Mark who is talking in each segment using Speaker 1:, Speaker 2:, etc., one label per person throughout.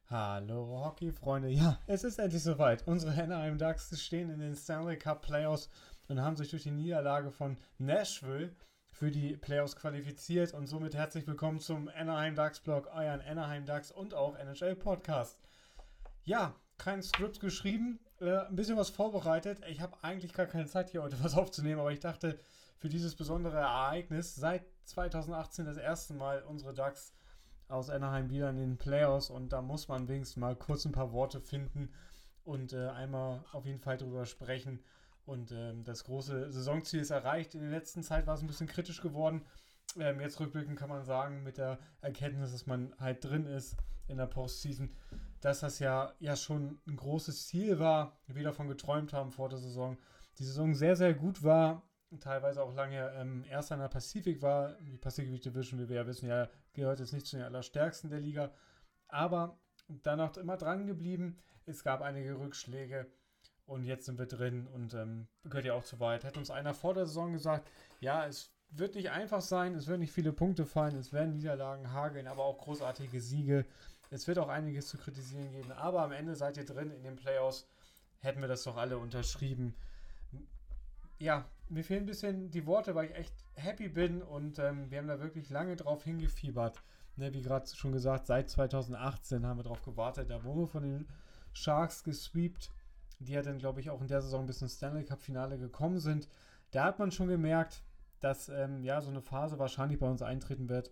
Speaker 1: Hallo Hockey-Freunde. Ja, es ist endlich soweit. Unsere Anaheim Ducks stehen in den Stanley Cup Playoffs und haben sich durch die Niederlage von Nashville für die Playoffs qualifiziert. Und somit herzlich willkommen zum Anaheim Ducks Blog, euren Anaheim Ducks und auch NHL Podcast. Ja, kein Skript geschrieben, ein bisschen was vorbereitet. Ich habe eigentlich gar keine Zeit hier heute was aufzunehmen, aber ich dachte, für dieses besondere Ereignis, seit 2018 das erste Mal unsere Ducks aus Anaheim wieder in den Playoffs, und da muss man wenigstens mal kurz ein paar Worte finden und einmal auf jeden Fall drüber sprechen. Und das große Saisonziel ist erreicht. In der letzten Zeit war es ein bisschen kritisch geworden. Jetzt rückblickend kann man sagen, mit der Erkenntnis, dass man halt drin ist in der Postseason, dass das ja schon ein großes Ziel war, wir davon geträumt haben vor der Saison. Die Saison sehr, sehr gut war, teilweise auch lange erster in der Pacifik war. Die Pacific Division, wie wir ja wissen, ja, gehört jetzt nicht zu den allerstärksten der Liga, aber danach immer dran geblieben. Es gab einige Rückschläge und jetzt sind wir drin und gehört ja auch zu weit. Hätte uns einer vor der Saison gesagt, ja, es wird nicht einfach sein, es werden nicht viele Punkte fallen, es werden Niederlagen hageln, aber auch großartige Siege. Es wird auch einiges zu kritisieren geben, aber am Ende seid ihr drin in den Playoffs. Hätten wir das doch alle unterschrieben. Ja, mir fehlen ein bisschen die Worte, weil ich echt happy bin, und wir haben da wirklich lange drauf hingefiebert. Ne, wie gerade schon gesagt, seit 2018 haben wir drauf gewartet. Da wurden wir von den Sharks gesweept, die ja dann, glaube ich, auch in der Saison bis ins Stanley Cup Finale gekommen sind. Da hat man schon gemerkt, dass ja so eine Phase wahrscheinlich bei uns eintreten wird.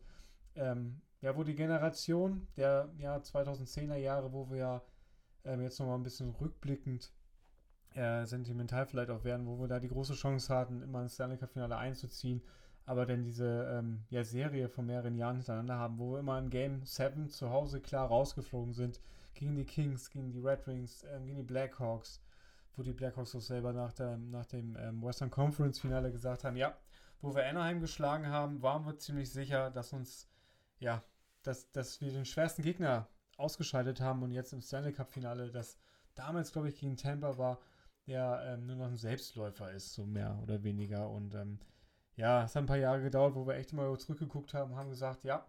Speaker 1: Ja, wo die Generation der 2010er Jahre, wo wir ja jetzt nochmal ein bisschen rückblickend sentimental vielleicht auch werden, wo wir da die große Chance hatten, immer ins Stanley Cup Finale einzuziehen, aber dann diese Serie von mehreren Jahren hintereinander haben, wo wir immer in Game 7 zu Hause klar rausgeflogen sind, gegen die Kings, gegen die Red Wings, gegen die Blackhawks, wo die Blackhawks auch selber nach dem Western Conference Finale gesagt haben, ja, wo wir Anaheim geschlagen haben, waren wir ziemlich sicher, dass uns, ja, dass wir den schwersten Gegner ausgeschaltet haben, und jetzt im Stanley Cup Finale, das damals, glaube ich, gegen Tampa war, der nur noch ein Selbstläufer ist, so mehr oder weniger. Und ja, es hat ein paar Jahre gedauert, wo wir echt mal zurückgeguckt haben, haben gesagt, ja,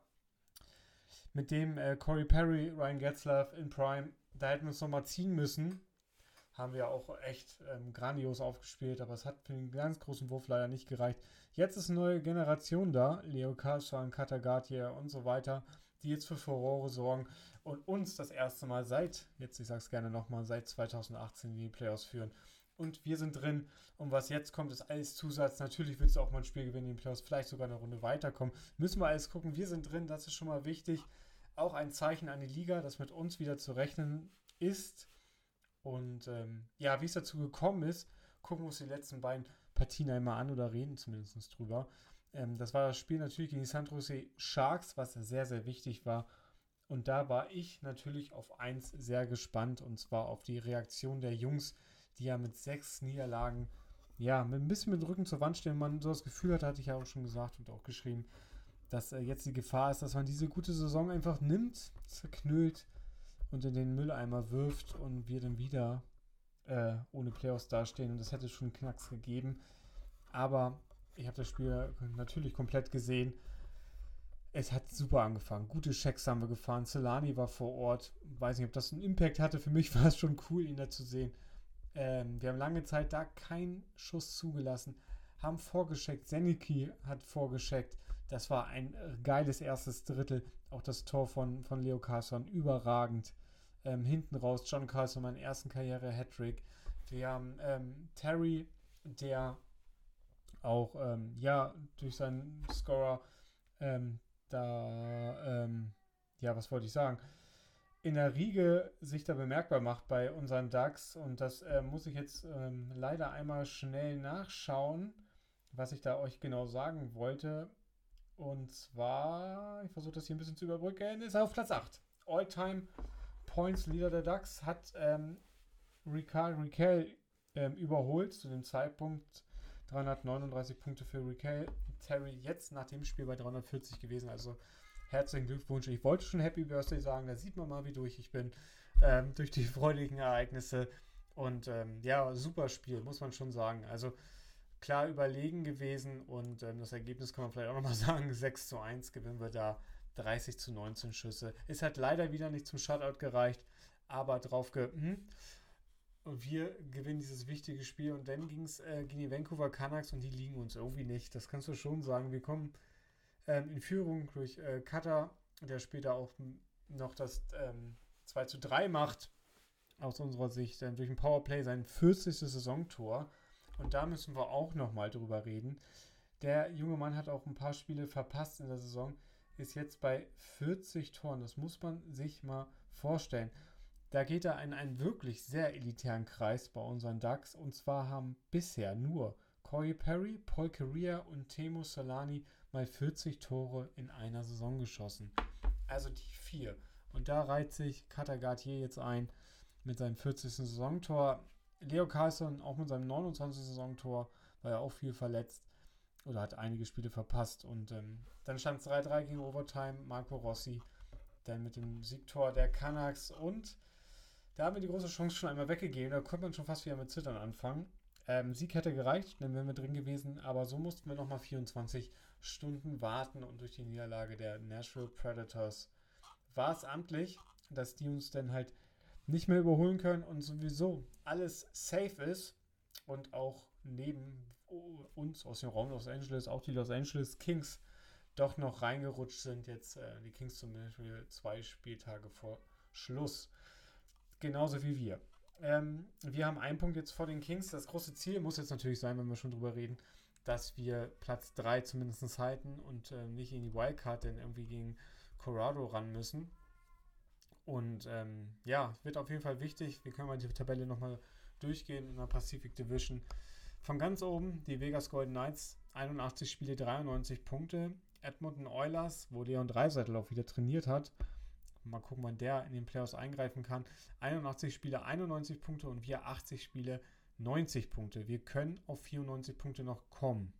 Speaker 1: mit dem Corey Perry, Ryan Getzlaf in Prime, da hätten wir uns nochmal ziehen müssen. Haben wir auch echt grandios aufgespielt, aber es hat für den ganz großen Wurf leider nicht gereicht. Jetzt ist eine neue Generation da, Leo Carlsson, Katagatia und so weiter, die jetzt für Furore sorgen und uns das erste Mal jetzt, ich sag's gerne nochmal, seit 2018 in die Playoffs führen. Und wir sind drin, und was jetzt kommt, ist alles Zusatz. Natürlich willst du auch mal ein Spiel gewinnen in den Playoffs, vielleicht sogar eine Runde weiterkommen. Müssen wir alles gucken, wir sind drin, das ist schon mal wichtig. Auch ein Zeichen an die Liga, dass mit uns wieder zu rechnen ist. Und ja, wie es dazu gekommen ist, gucken wir uns die letzten beiden Partien einmal an oder reden zumindest drüber. Das war das Spiel natürlich gegen die San Jose Sharks, was sehr, sehr wichtig war. Und da war ich natürlich auf eins sehr gespannt, und zwar auf die Reaktion der Jungs, die ja mit 6 Niederlagen, ja, mit ein bisschen mit dem Rücken zur Wand stehen. Und man so das Gefühl hatte ich ja auch schon gesagt und auch geschrieben, dass jetzt die Gefahr ist, dass man diese gute Saison einfach nimmt, zerknüllt und in den Mülleimer wirft und wir dann wieder ohne Playoffs dastehen, und das hätte schon einen Knacks gegeben. Aber ich habe das Spiel natürlich komplett gesehen. Es hat super angefangen. Gute Checks haben wir gefahren. Celani war vor Ort. Weiß nicht, ob das einen Impact hatte. Für mich war es schon cool, ihn da zu sehen. Wir haben lange Zeit da keinen Schuss zugelassen. Haben vorgescheckt. Zenicki hat vorgescheckt. Das war ein geiles erstes Drittel. Auch das Tor von Leo Carlsson überragend. Hinten raus John Carlson, meinen ersten Karriere-Hattrick. Wir haben Terry, der auch durch seinen Scorer ja, was wollte ich sagen, in der Riege sich da bemerkbar macht bei unseren Ducks, und das muss ich jetzt leider einmal schnell nachschauen, was ich da euch genau sagen wollte. Und zwar, ich versuche das hier ein bisschen zu überbrücken, ist er auf Platz 8. All-Time Points Leader der Ducks hat Rakell überholt zu dem Zeitpunkt. 339 Punkte für Rakell. Terry jetzt nach dem Spiel bei 340 gewesen. Also herzlichen Glückwunsch. Ich wollte schon Happy Birthday sagen. Da sieht man mal, wie durch ich bin. Durch die freudigen Ereignisse. Und ja, super Spiel, muss man schon sagen. Also klar überlegen gewesen. Und das Ergebnis kann man vielleicht auch nochmal sagen. 6:1 gewinnen wir da 30-19 Schüsse. Es hat leider wieder nicht zum Shutout gereicht, aber und wir gewinnen dieses wichtige Spiel und dann ging es gegen die Vancouver Canucks und die liegen uns irgendwie nicht. Das kannst du schon sagen. Wir kommen in Führung durch Cutter, der später auch noch das 2:3 macht, aus unserer Sicht, durch ein Powerplay sein 40. Saisontor. Und da müssen wir auch nochmal drüber reden. Der junge Mann hat auch ein paar Spiele verpasst in der Saison, ist jetzt bei 40 Toren. Das muss man sich mal vorstellen. Da geht er in einen wirklich sehr elitären Kreis bei unseren Ducks. Und zwar haben bisher nur Corey Perry, Paul Kariya und Teemu Selanne mal 40 Tore in einer Saison geschossen. Also die 4. Und da reiht sich Cutter Gauthier jetzt ein mit seinem 40. Saisontor. Leo Carlsson auch mit seinem 29. Saisontor, war ja auch viel verletzt oder hat einige Spiele verpasst. Und dann stand es 3:3 gegen Overtime. Marco Rossi dann mit dem Siegtor der Canucks. Und da haben wir die große Chance schon einmal weggegeben. Da konnte man schon fast wieder mit Zittern anfangen. Sieg hätte gereicht, dann wären wir drin gewesen. Aber so mussten wir nochmal 24 Stunden warten. Und durch die Niederlage der Nashville Predators war es amtlich, dass die uns dann halt nicht mehr überholen können und sowieso alles safe ist. Und auch neben uns aus dem Raum Los Angeles, auch die Los Angeles Kings doch noch reingerutscht sind. Jetzt die Kings zum Beispiel 2 Spieltage vor Schluss. Genauso wie wir. Wir haben einen Punkt jetzt vor den Kings. Das große Ziel muss jetzt natürlich sein, wenn wir schon drüber reden, dass wir Platz 3 zumindest halten und nicht in die Wildcard dann irgendwie gegen Colorado ran müssen. Und wird auf jeden Fall wichtig. Wir können mal die Tabelle nochmal durchgehen in der Pacific Division. Von ganz oben die Vegas Golden Knights, 81 Spiele, 93 Punkte. Edmonton Oilers, wo Leon Draisaitl auch wieder trainiert hat. Mal gucken, wann der in den Playoffs eingreifen kann. 81 Spiele, 91 Punkte und wir 80 Spiele, 90 Punkte. Wir können auf 94 Punkte noch kommen.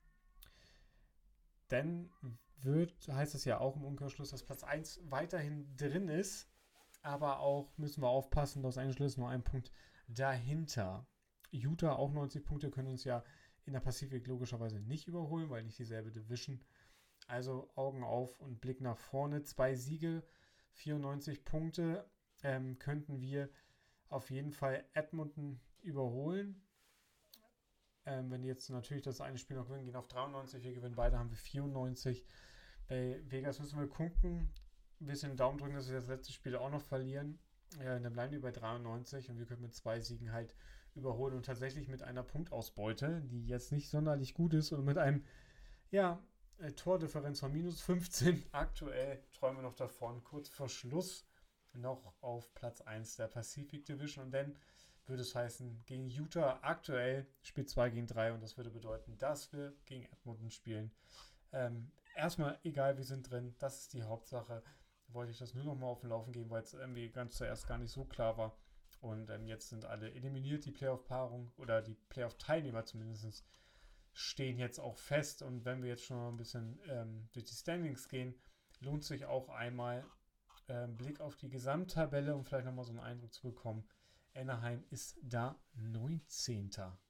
Speaker 1: Dann heißt es ja auch im Umkehrschluss, dass Platz 1 weiterhin drin ist. Aber auch müssen wir aufpassen, Los Angeles nur einen Punkt dahinter. Utah auch 90 Punkte, können uns ja in der Pazifik logischerweise nicht überholen, weil nicht dieselbe Division. Also Augen auf und Blick nach vorne. 2 Siege, 94 Punkte könnten wir auf jeden Fall Edmonton überholen. Wenn die jetzt natürlich das eine Spiel noch gewinnen, gehen auf 93, wir gewinnen beide, haben wir 94. Bei Vegas müssen wir gucken, ein bisschen Daumen drücken, dass wir das letzte Spiel auch noch verlieren. Dann bleiben die bei 93 und wir können mit 2 Siegen halt überholen und tatsächlich mit einer Punktausbeute, die jetzt nicht sonderlich gut ist und mit einem, Tordifferenz von minus 15. Aktuell träumen wir noch davon, kurz vor Schluss noch auf Platz 1 der Pacific Division und dann würde es heißen, gegen Utah aktuell spielt 2 gegen 3 und das würde bedeuten, dass wir gegen Edmonton spielen. Erstmal egal, wir sind drin, das ist die Hauptsache. Wollte ich das nur noch mal auf den Laufen geben, weil es irgendwie ganz zuerst gar nicht so klar war. Und jetzt sind alle eliminiert, die Playoff-Paarung oder die Playoff-Teilnehmer zumindest stehen jetzt auch fest. Und wenn wir jetzt schon mal ein bisschen durch die Standings gehen, lohnt sich auch einmal Blick auf die Gesamttabelle, um vielleicht nochmal so einen Eindruck zu bekommen. Anaheim ist da 19.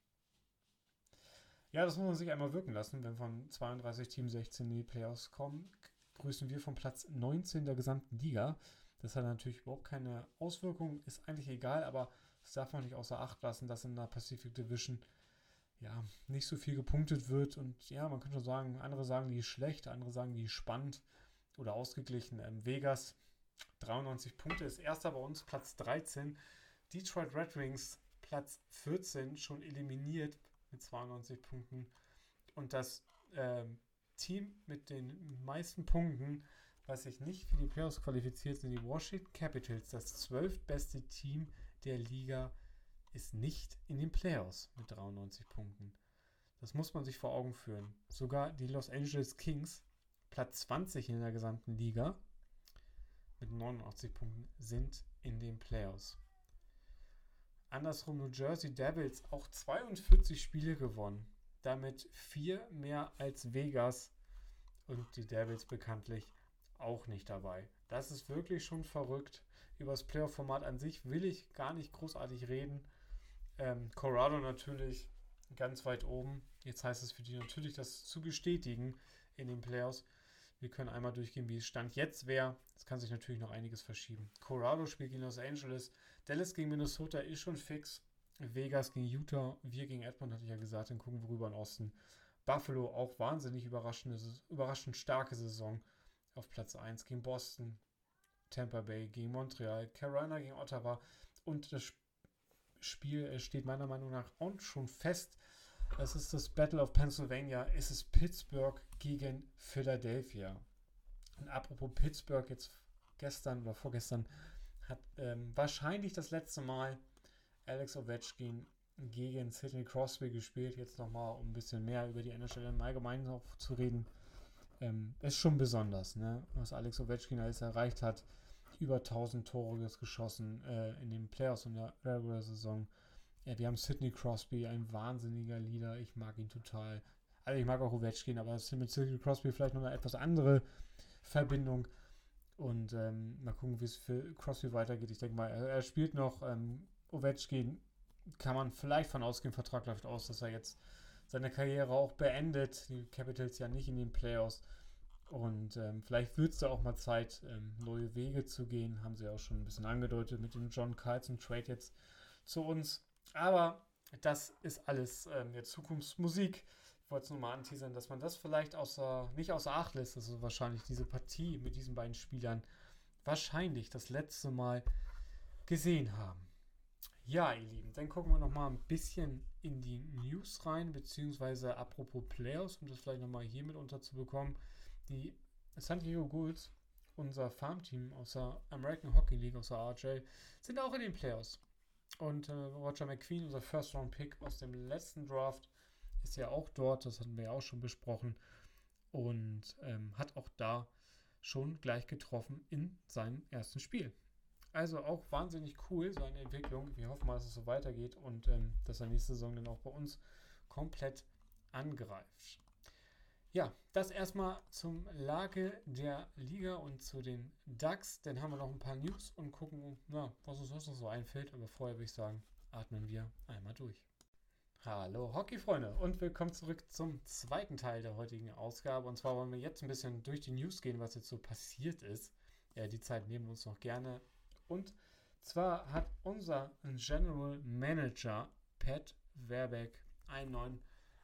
Speaker 1: Ja, das muss man sich einmal wirken lassen, wenn von 32 Team 16 in die Playoffs kommen. Grüßen wir vom Platz 19 der gesamten Liga. Das hat natürlich überhaupt keine Auswirkungen, ist eigentlich egal, aber das darf man nicht außer Acht lassen, dass in der Pacific Division nicht so viel gepunktet wird und man könnte schon sagen, andere sagen, die ist schlecht, andere sagen, die ist spannend oder ausgeglichen. Vegas 93 Punkte ist erster bei uns, Platz 13. Detroit Red Wings Platz 14, schon eliminiert mit 92 Punkten. Und das Team mit den meisten Punkten, was sich nicht für die Playoffs qualifiziert, sind die Washington Capitals. Das 12. beste Team der Liga ist nicht in den Playoffs mit 93 Punkten. Das muss man sich vor Augen führen. Sogar die Los Angeles Kings, Platz 20 in der gesamten Liga, mit 89 Punkten, sind in den Playoffs. Andersrum New Jersey Devils, auch 42 Spiele gewonnen. Damit 4 mehr als Vegas und die Devils bekanntlich auch nicht dabei. Das ist wirklich schon verrückt. Über das Playoff-Format an sich will ich gar nicht großartig reden. Colorado natürlich ganz weit oben. Jetzt heißt es für die natürlich, das zu bestätigen in den Playoffs. Wir können einmal durchgehen, wie es Stand jetzt wäre. Es kann sich natürlich noch einiges verschieben. Colorado spielt gegen Los Angeles. Dallas gegen Minnesota ist schon fix. Vegas gegen Utah. Wir gegen Edmonton, hatte ich ja gesagt. Dann gucken wir rüber in Osten. Buffalo auch wahnsinnig überraschend starke Saison auf Platz 1 gegen Boston. Tampa Bay gegen Montreal. Carolina gegen Ottawa. Und das Spiel steht meiner Meinung nach auch schon fest. Es ist das Battle of Pennsylvania. Es ist Pittsburgh gegen Philadelphia. Und apropos Pittsburgh, jetzt gestern oder vorgestern hat wahrscheinlich das letzte Mal Alex Ovechkin gegen Sidney Crosby gespielt. Jetzt nochmal, um ein bisschen mehr über die NHL im Allgemeinen noch zu reden. Ist schon besonders, ne? Was Alex Ovechkin alles erreicht hat. Über 1000 Tore geschossen in den Playoffs und der Regular-Saison. Ja, wir haben Sidney Crosby, ein wahnsinniger Leader. Ich mag ihn total. Also ich mag auch Ovechkin, aber es ist mit Sidney Crosby vielleicht noch eine etwas andere Verbindung. Und mal gucken, wie es für Crosby weitergeht. Ich denke mal, er spielt noch. Ovechkin kann man vielleicht von ausgehen, Vertrag läuft aus, dass er jetzt seine Karriere auch beendet. Die Capitals ja nicht in den Playoffs. Und vielleicht wird es da auch mal Zeit, neue Wege zu gehen. Haben sie auch schon ein bisschen angedeutet mit dem John Carlson Trade jetzt zu uns. Aber das ist alles jetzt Zukunftsmusik. Ich wollte es nur mal anteasern, dass man das vielleicht nicht außer Acht lässt, dass wir wahrscheinlich diese Partie mit diesen beiden Spielern wahrscheinlich das letzte Mal gesehen haben. Ja, ihr Lieben, dann gucken wir nochmal ein bisschen in die News rein, beziehungsweise apropos Playoffs, um das vielleicht nochmal hier mit unterzubekommen. Die San Diego Gulls, unser Farmteam aus der American Hockey League, aus der RJ, sind auch in den Playoffs. Und Roger McQueen, unser First-Round-Pick aus dem letzten Draft, ist ja auch dort, das hatten wir ja auch schon besprochen. Und hat auch da schon gleich getroffen in seinem ersten Spiel. Also auch wahnsinnig cool, seine Entwicklung. Wir hoffen mal, dass es so weitergeht und dass er nächste Saison dann auch bei uns komplett angreift. Ja, das erstmal zum Lage der Liga und zu den Ducks. Dann haben wir noch ein paar News und gucken, was uns sonst noch so einfällt. Aber vorher würde ich sagen, atmen wir einmal durch. Hallo Hockey-Freunde und willkommen zurück zum zweiten Teil der heutigen Ausgabe. Und zwar wollen wir jetzt ein bisschen durch die News gehen, was jetzt so passiert ist. Ja, die Zeit nehmen wir uns noch gerne. Und zwar hat unser General Manager Pat Verbeek einen neuen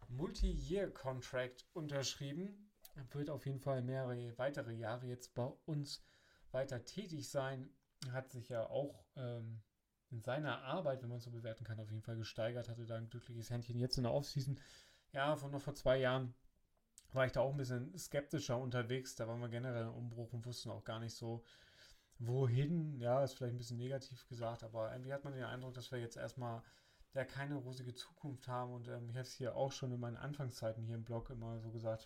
Speaker 1: Multi-Year-Contract unterschrieben. Er wird auf jeden Fall mehrere weitere Jahre jetzt bei uns weiter tätig sein. Hat sich ja auch in seiner Arbeit, wenn man es so bewerten kann, auf jeden Fall gesteigert. Hatte da ein glückliches Händchen jetzt in der Offseason. Ja, vor 2 Jahren war ich da auch ein bisschen skeptischer unterwegs. Da waren wir generell im Umbruch und wussten auch gar nicht so, wohin. Ja, ist vielleicht ein bisschen negativ gesagt, aber irgendwie hat man den Eindruck, dass wir jetzt erstmal keine rosige Zukunft haben. Und ich habe es hier auch schon in meinen Anfangszeiten hier im Blog immer so gesagt,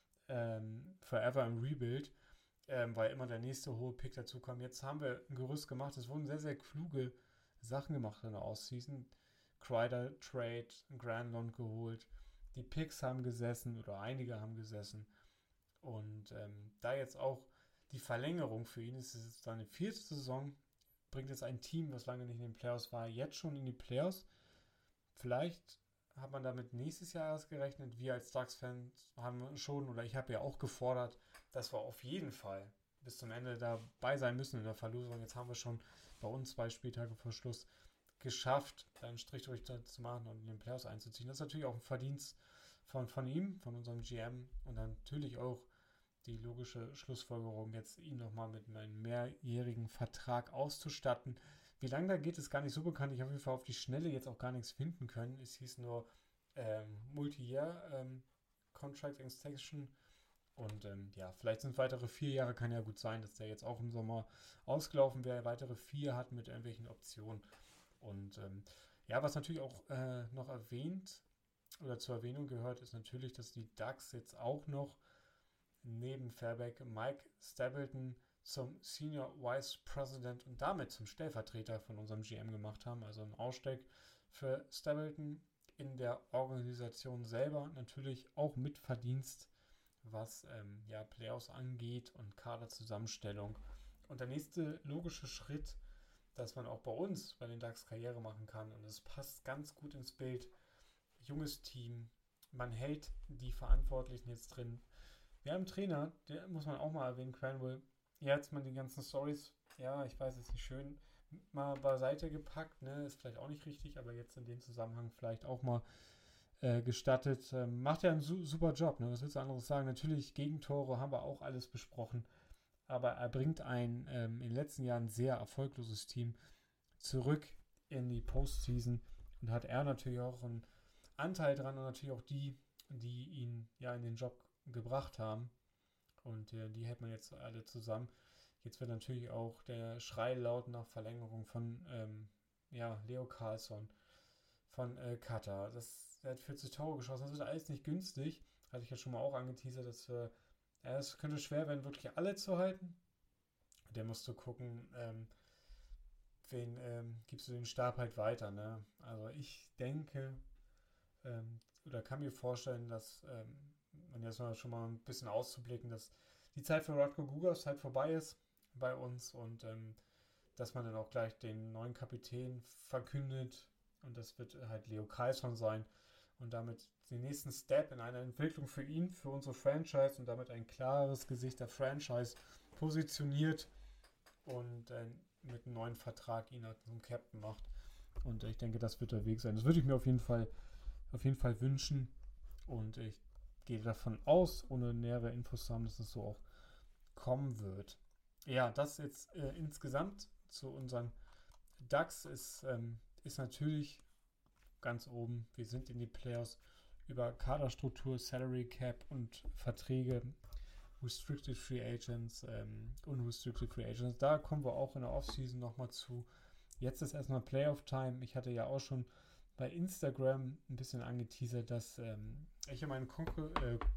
Speaker 1: forever im Rebuild, weil immer der nächste hohe Pick dazu kam. Jetzt haben wir ein Gerüst gemacht. Es wurden sehr, sehr kluge Sachen gemacht in der Offseason. Kreider Trade, Granlund geholt. Die Picks haben gesessen oder einige haben gesessen. Und da jetzt auch die Verlängerung für ihn ist, es jetzt seine 4. Saison, bringt jetzt ein Team, was lange nicht in den Playoffs war, jetzt schon in die Playoffs. Vielleicht hat man damit nächstes Jahr erst gerechnet. Wir als Ducks-Fans haben schon, oder ich habe ja auch gefordert, dass wir auf jeden Fall bis zum Ende dabei sein müssen in der Verlosung. Jetzt haben wir schon bei uns 2 Spieltage vor Schluss geschafft, einen Strich durch zu machen und in den Playoffs einzuziehen. Das ist natürlich auch ein Verdienst von ihm, von unserem GM und dann natürlich auch die logische Schlussfolgerung, jetzt ihn nochmal mit einem mehrjährigen Vertrag auszustatten. Wie lange da geht, ist gar nicht so bekannt. Ich habe auf jeden Fall auf die Schnelle jetzt auch gar nichts finden können. Es hieß nur Multi-Year Contract Extension. Und vielleicht sind es weitere 4 Jahre. Kann ja gut sein, dass der jetzt auch im Sommer ausgelaufen wäre. Weitere 4 hat mit irgendwelchen Optionen. Und was natürlich auch noch erwähnt oder zur Erwähnung gehört, ist natürlich, dass die Ducks jetzt auch noch neben Verbeek Mike Stapleton zum Senior Vice President und damit zum Stellvertreter von unserem GM gemacht haben. Also ein Ausstieg für Stapleton in der Organisation selber. Natürlich auch mit Verdienst, was Playoffs angeht und Kaderzusammenstellung. Und der nächste logische Schritt, dass man auch bei uns, bei den Ducks, Karriere machen kann. Und es passt ganz gut ins Bild. Junges Team. Man hält die Verantwortlichen jetzt drin. Wir haben einen Trainer, der muss man auch mal erwähnen, Cranwell. Jetzt mal die ganzen Stories, ja, ich weiß, ist nicht schön, mal beiseite gepackt, ne, ist vielleicht auch nicht richtig, aber jetzt in dem Zusammenhang vielleicht auch mal gestattet. Macht ja einen super Job, ne, was willst du anderes sagen? Natürlich, Gegentore haben wir auch alles besprochen, aber er bringt ein in den letzten Jahren sehr erfolgloses Team zurück in die Postseason und hat er natürlich auch einen Anteil dran und natürlich auch die ihn ja in den Job gebracht haben. Und die hält man jetzt alle zusammen. Jetzt wird natürlich auch der Schrei laut nach Verlängerung von ja, Leo Carlsson von Katar. Er hat 40 Tore geschossen. Das wird alles nicht günstig. Hatte ich ja schon mal auch angeteasert, dass es könnte schwer werden, wirklich alle zu halten. Der musste gucken, wen gibst du den Stab halt weiter. Ne? Also ich denke, oder kann mir vorstellen, dass man jetzt mal schon mal ein bisschen auszublicken, dass die Zeit für Radko Gudas halt vorbei ist bei uns und dass man dann auch gleich den neuen Kapitän verkündet und das wird halt Leo Carlsson sein und damit den nächsten Step in einer Entwicklung für ihn, für unsere Franchise und damit ein klares Gesicht der Franchise positioniert und mit einem neuen Vertrag ihn halt zum Captain macht. Und ich denke, das wird der Weg sein. Das würde ich mir auf jeden Fall wünschen. Und ich gehe davon aus, ohne nähere Infos zu haben, dass es so auch kommen wird. Ja, das jetzt insgesamt zu unseren DAX ist natürlich ganz oben. Wir sind in die Playoffs über Kaderstruktur, Salary Cap und Verträge, Restricted Free Agents, Unrestricted Free Agents. Da kommen wir auch in der Offseason nochmal zu. Jetzt ist erstmal Playoff-Time. Ich hatte ja auch schon bei Instagram ein bisschen angeteasert, dass ich und mein Kumpel,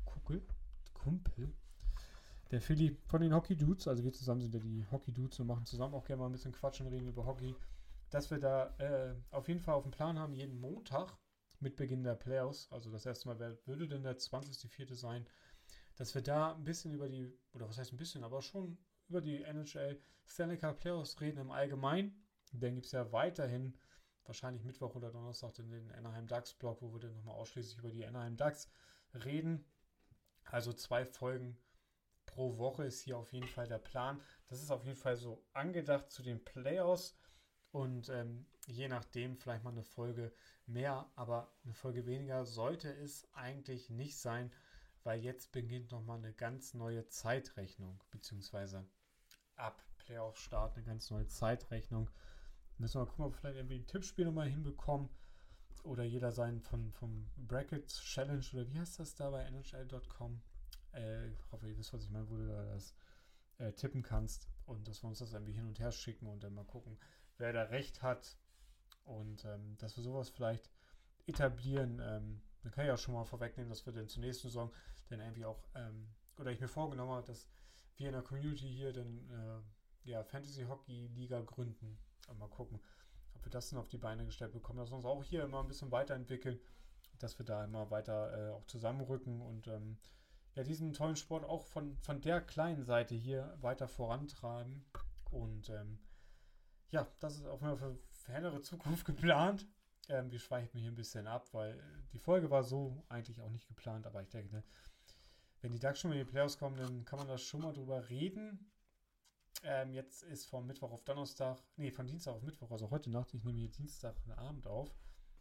Speaker 1: der Philly von den Hockey Dudes, also wir zusammen sind ja die Hockey Dudes und machen zusammen auch gerne mal ein bisschen Quatsch und reden über Hockey, dass wir da auf jeden Fall auf dem Plan haben, jeden Montag mit Beginn der Playoffs, also das erste Mal würde denn der 20.04. sein, dass wir da ein bisschen über die, oder was heißt ein bisschen, aber schon über die NHL Stanley Cup Playoffs reden im Allgemeinen. Dann gibt es ja weiterhin wahrscheinlich Mittwoch oder Donnerstag den Anaheim Ducks Blog, wo wir dann nochmal ausschließlich über die Anaheim Ducks reden. Also 2 Folgen pro Woche ist hier auf jeden Fall der Plan. Das ist auf jeden Fall so angedacht zu den Playoffs und je nachdem vielleicht mal eine Folge mehr, aber eine Folge weniger sollte es eigentlich nicht sein, weil jetzt beginnt nochmal eine ganz neue Zeitrechnung, beziehungsweise ab Playoff-Start eine ganz neue Zeitrechnung. Müssen wir mal gucken, ob wir vielleicht irgendwie ein Tippspiel nochmal hinbekommen oder jeder seinen vom Bracket Challenge oder wie heißt das da bei NHL.com? Ich hoffe, ihr wisst, was ich meine, wo du da das tippen kannst und dass wir uns das irgendwie hin und her schicken und dann mal gucken, wer da recht hat und dass wir sowas vielleicht etablieren. Dann kann ich auch schon mal vorwegnehmen, dass wir dann zur nächsten Saison dann irgendwie auch, oder ich mir vorgenommen habe, dass wir in der Community hier dann ja, Fantasy Hockey Liga gründen und mal gucken, ob wir das dann auf die Beine gestellt bekommen, dass wir uns auch hier immer ein bisschen weiterentwickeln, dass wir da immer weiter auch zusammenrücken und ja, diesen tollen Sport auch von der kleinen Seite hier weiter vorantreiben. Und ja, das ist auch mal für fernere Zukunft geplant. Wir schweifen hier ein bisschen ab, weil die Folge war so eigentlich auch nicht geplant, aber ich denke, ne, wenn die Ducks schon mal in die Playoffs kommen, dann kann man da schon mal drüber reden. Jetzt ist von Mittwoch auf Donnerstag, nee, von Dienstag auf Mittwoch, also heute Nacht, ich nehme hier Dienstagabend auf,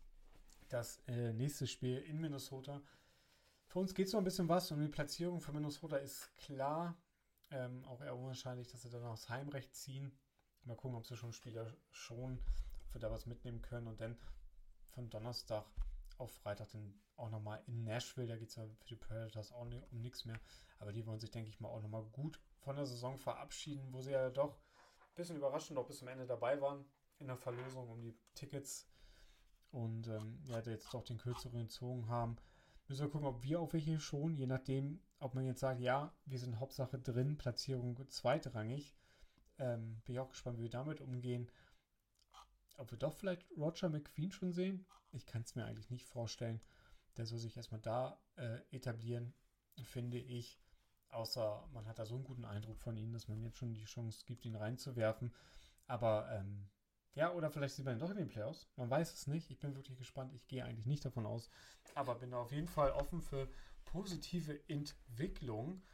Speaker 1: das nächste Spiel in Minnesota. Für uns geht es noch ein bisschen was und die Platzierung für Minnesota ist klar. Auch eher unwahrscheinlich, dass sie dann aufs Heimrecht ziehen. Mal gucken, ob sie schon Spieler schon, ob wir da was mitnehmen können. Und dann von Donnerstag auf Freitag dann auch nochmal in Nashville. Da geht es ja für die Predators auch um nichts mehr. Aber die wollen sich, denke ich mal, auch nochmal gut von der Saison verabschieden, wo sie ja doch ein bisschen überraschend auch bis zum Ende dabei waren in der Verlosung um die Tickets. Und ja, jetzt doch den kürzeren gezogen haben. Müssen wir gucken, ob wir auf welche schon, je nachdem, ob man jetzt sagt, ja, wir sind Hauptsache drin, Platzierung zweitrangig. Bin ich auch gespannt, wie wir damit umgehen. Ob wir doch vielleicht Roger McQueen schon sehen? Ich kann es mir eigentlich nicht vorstellen. Der soll sich erstmal da etablieren, finde ich. Außer man hat da so einen guten Eindruck von ihm, dass man jetzt schon die Chance gibt, ihn reinzuwerfen. Aber ja, oder vielleicht sieht man ihn doch in den Playoffs. Man weiß es nicht. Ich bin wirklich gespannt. Ich gehe eigentlich nicht davon aus. Aber bin da auf jeden Fall offen für positive Entwicklung.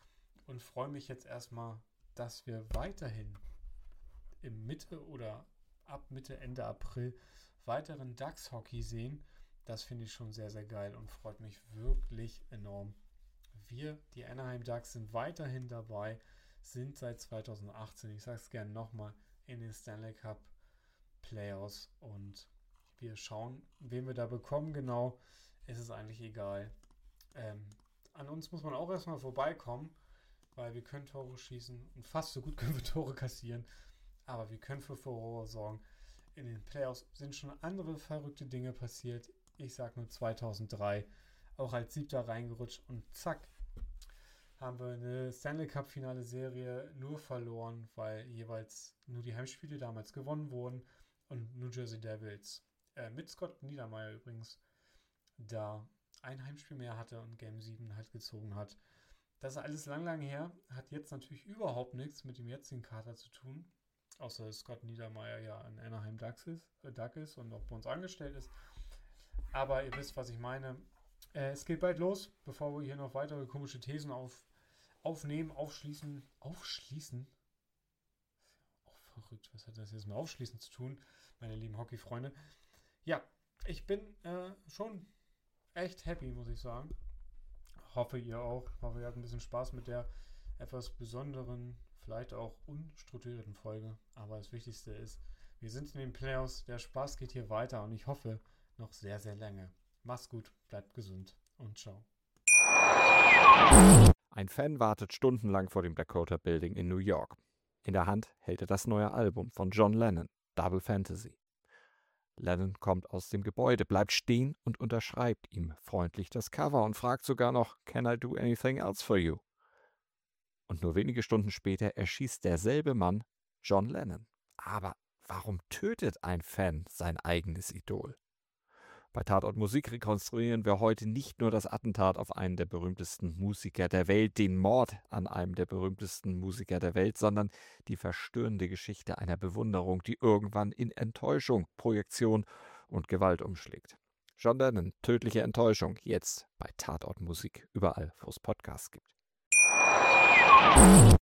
Speaker 1: und freue mich jetzt erstmal, dass wir weiterhin im Mitte oder ab Mitte, Ende April weiteren Ducks-Hockey sehen. Das finde ich schon sehr, sehr geil und freut mich wirklich enorm. Wir, die Anaheim Ducks, sind weiterhin dabei, sind seit 2018, ich sage es gerne nochmal, in den Stanley Cup Playoffs und wir schauen, wen wir da bekommen genau. Es ist eigentlich egal. An uns muss man auch erstmal vorbeikommen, weil wir können Tore schießen und fast so gut können wir Tore kassieren. Aber wir können für Furore sorgen. In den Playoffs sind schon andere verrückte Dinge passiert. Ich sag nur 2003. Auch als 7. reingerutscht und zack, haben wir eine Stanley Cup Finale Serie nur verloren, weil jeweils nur die Heimspiele damals gewonnen wurden und New Jersey Devils mit Scott Niedermayer übrigens da ein Heimspiel mehr hatte und Game 7 halt gezogen hat. Das ist alles lang her, hat jetzt natürlich überhaupt nichts mit dem jetzigen Kader zu tun, außer dass Scott Niedermayer ja ein Anaheim Duck ist und auch bei uns angestellt ist. Aber ihr wisst, was ich meine. Es geht bald los, bevor wir hier noch weitere komische Thesen aufnehmen, aufschließen. Auch verrückt, was hat das jetzt mit Aufschließen zu tun, meine lieben Hockey-Freunde? Ja, ich bin schon echt happy, muss ich sagen. Hoffe ihr auch. Hoffe ihr habt ein bisschen Spaß mit der etwas besonderen, vielleicht auch unstrukturierten Folge. Aber das Wichtigste ist, wir sind in den Playoffs, der Spaß geht hier weiter und ich hoffe noch sehr, sehr lange. Mach's gut, bleibt gesund und ciao.
Speaker 2: Ein Fan wartet stundenlang vor dem Dakota Building in New York. In der Hand hält er das neue Album von John Lennon, Double Fantasy. Lennon kommt aus dem Gebäude, bleibt stehen und unterschreibt ihm freundlich das Cover und fragt sogar noch, "Can I do anything else for you?" Und nur wenige Stunden später erschießt derselbe Mann John Lennon. Aber warum tötet ein Fan sein eigenes Idol? Bei Tatort Musik rekonstruieren wir heute nicht nur das Attentat auf einen der berühmtesten Musiker der Welt, den Mord an einem der berühmtesten Musiker der Welt, sondern die verstörende Geschichte einer Bewunderung, die irgendwann in Enttäuschung, Projektion und Gewalt umschlägt. John Lennon, tödliche Enttäuschung, jetzt bei Tatort Musik, überall, wo es Podcasts gibt.